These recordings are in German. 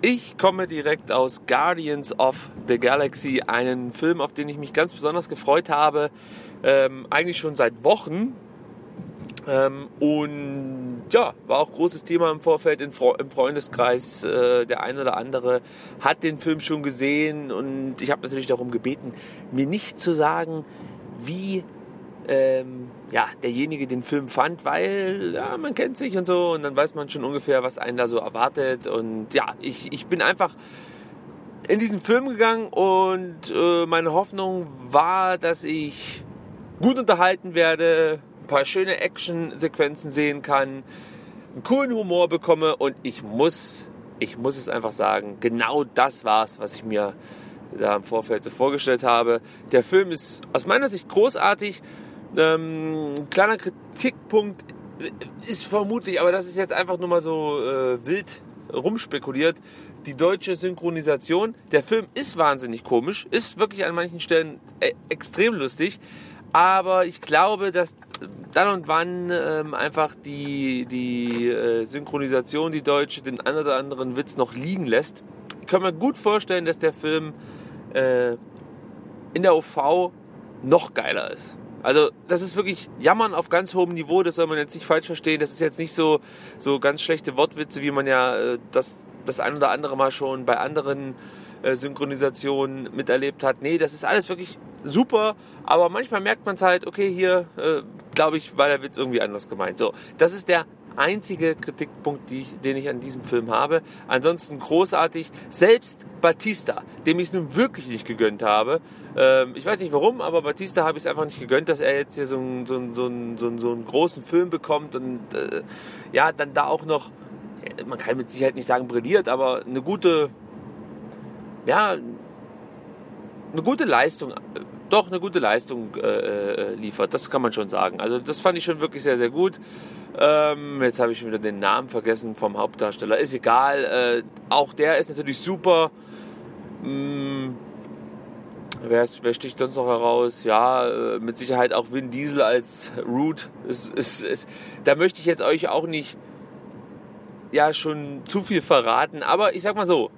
Ich komme direkt aus Guardians of the Galaxy, einen Film, auf den ich mich ganz besonders gefreut habe, eigentlich schon seit Wochen. Und ja, war auch großes Thema im Vorfeld im Freundeskreis. Der eine oder andere hat den Film schon gesehen und ich habe natürlich darum gebeten, mir nicht zu sagen, wie derjenige den Film fand, weil ja, man kennt sich und so und dann weiß man schon ungefähr, was einen da so erwartet. Und ja, ich bin einfach in diesen Film gegangen und meine Hoffnung war, dass ich gut unterhalten werde, ein paar schöne Action-Sequenzen sehen kann, einen coolen Humor bekomme und ich muss es einfach sagen, genau das war's, was ich mir da im Vorfeld so vorgestellt habe. Der Film ist aus meiner Sicht großartig. Kleiner Kritikpunkt ist vermutlich, aber das ist jetzt einfach nur mal so wild rumspekuliert, die deutsche Synchronisation. Der Film ist wahnsinnig komisch, ist wirklich an manchen Stellen extrem lustig, aber ich glaube, dass dann und wann einfach die Synchronisation, die deutsche, den einen oder anderen Witz noch liegen lässt. Ich kann mir gut vorstellen, dass der Film in der OV noch geiler ist. Also das ist wirklich Jammern auf ganz hohem Niveau, das soll man jetzt nicht falsch verstehen. Das ist jetzt nicht so ganz schlechte Wortwitze, wie man ja das ein oder andere Mal schon bei anderen Synchronisationen miterlebt hat. Nee, das ist alles wirklich super, aber manchmal merkt man es halt, okay, hier glaube ich, war der Witz irgendwie anders gemeint. So, das ist der einzige Kritikpunkt, den ich an diesem Film habe. Ansonsten großartig. Selbst Batista, dem ich es nun wirklich nicht gegönnt habe. Ich weiß nicht warum, aber Batista habe ich es einfach nicht gegönnt, dass er jetzt hier so einen großen Film bekommt und dann da auch noch, man kann mit Sicherheit nicht sagen brilliert, aber eine gute Leistung liefert, das kann man schon sagen. Also das fand ich schon wirklich sehr, sehr gut. Jetzt habe ich schon wieder den Namen vergessen vom Hauptdarsteller. Ist egal. Auch der ist natürlich super. Wer sticht sonst noch heraus? Ja, mit Sicherheit auch Vin Diesel als Root. Da möchte ich jetzt euch auch nicht schon zu viel verraten. Aber ich sag mal so,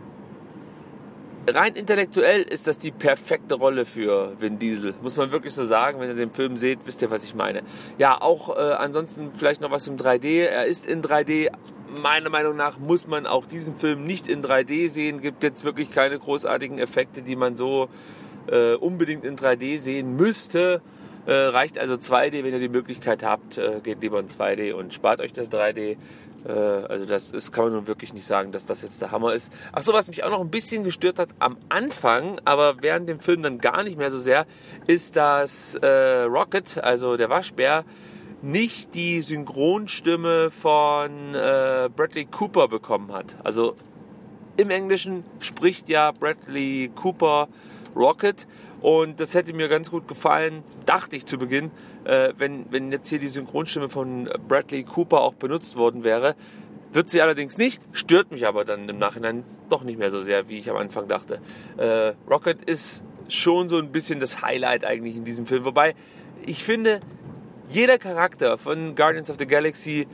rein intellektuell ist das die perfekte Rolle für Vin Diesel. Muss man wirklich so sagen. Wenn ihr den Film seht, wisst ihr, was ich meine. Ja, auch ansonsten vielleicht noch was im 3D. Er ist in 3D. Meiner Meinung nach muss man auch diesen Film nicht in 3D sehen. Gibt jetzt wirklich keine großartigen Effekte, die man so unbedingt in 3D sehen müsste. Reicht also 2D, wenn ihr die Möglichkeit habt. Geht lieber in 2D und spart euch das 3D. Also kann man nun wirklich nicht sagen, dass das jetzt der Hammer ist. Ach so, was mich auch noch ein bisschen gestört hat am Anfang, aber während dem Film dann gar nicht mehr so sehr, ist, dass Rocket, also der Waschbär, nicht die Synchronstimme von Bradley Cooper bekommen hat. Also im Englischen spricht ja Bradley Cooper Rocket und das hätte mir ganz gut gefallen, dachte ich zu Beginn, wenn jetzt hier die Synchronstimme von Bradley Cooper auch benutzt worden wäre. Wird sie allerdings nicht, stört mich aber dann im Nachhinein doch nicht mehr so sehr, wie ich am Anfang dachte. Rocket ist schon so ein bisschen das Highlight eigentlich in diesem Film, wobei ich finde, jeder Charakter von Guardians of the Galaxy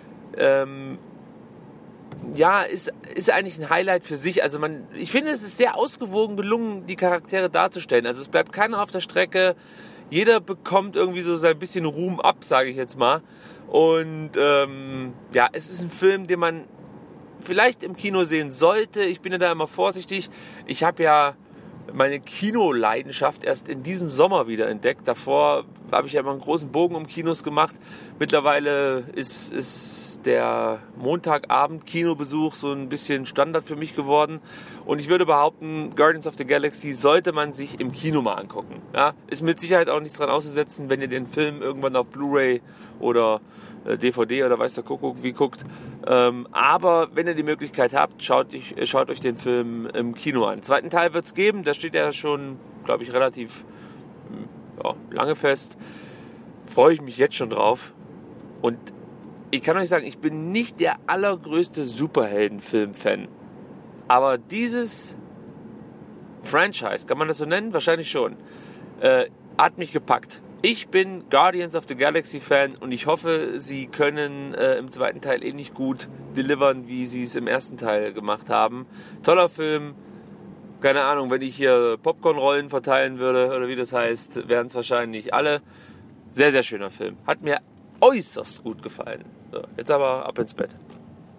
ist eigentlich ein Highlight für sich. Also ich finde, es ist sehr ausgewogen gelungen, die Charaktere darzustellen. Also es bleibt keiner auf der Strecke. Jeder bekommt irgendwie so sein bisschen Ruhm ab, sage ich jetzt mal. Und es ist ein Film, den man vielleicht im Kino sehen sollte. Ich bin ja da immer vorsichtig. Ich habe ja meine Kinoleidenschaft erst in diesem Sommer wieder entdeckt. Davor habe ich ja immer einen großen Bogen um Kinos gemacht. Mittlerweile ist der Montagabend Kinobesuch so ein bisschen Standard für mich geworden. Und ich würde behaupten, Guardians of the Galaxy sollte man sich im Kino mal angucken. Ja, ist mit Sicherheit auch nichts dran auszusetzen, wenn ihr den Film irgendwann auf Blu-ray oder DVD oder weiß der Kuckuck wie guckt. Aber wenn ihr die Möglichkeit habt, schaut euch den Film im Kino an. Den zweiten Teil wird es geben, da steht ja schon, glaube ich, relativ lange fest. Freue ich mich jetzt schon drauf. Und ich kann euch sagen, ich bin nicht der allergrößte Superheldenfilm-Fan. Aber dieses Franchise, kann man das so nennen? Wahrscheinlich schon. Hat mich gepackt. Ich bin Guardians of the Galaxy Fan und ich hoffe, sie können im zweiten Teil ähnlich gut delivern, wie sie es im ersten Teil gemacht haben. Toller Film. Keine Ahnung, wenn ich hier Popcornrollen verteilen würde oder wie das heißt, wären es wahrscheinlich alle. Sehr, sehr schöner Film. Hat mir äußerst gut gefallen. So, jetzt aber ab ins Bett.